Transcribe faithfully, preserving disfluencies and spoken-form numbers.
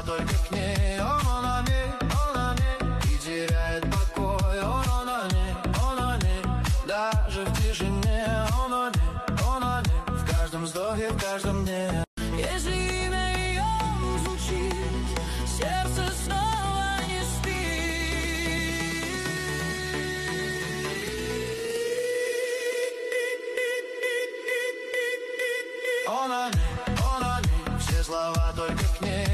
только к ней. Он, он о ней, он о ней, и теряет покой. Он, он о ней, он о ней, даже в тишине. Он о ней, он о ней, в каждом вздохе, в каждом дне. Если имя ее звучит, сердце снова не спит. Он о ней, он о ней, все слова только к ней.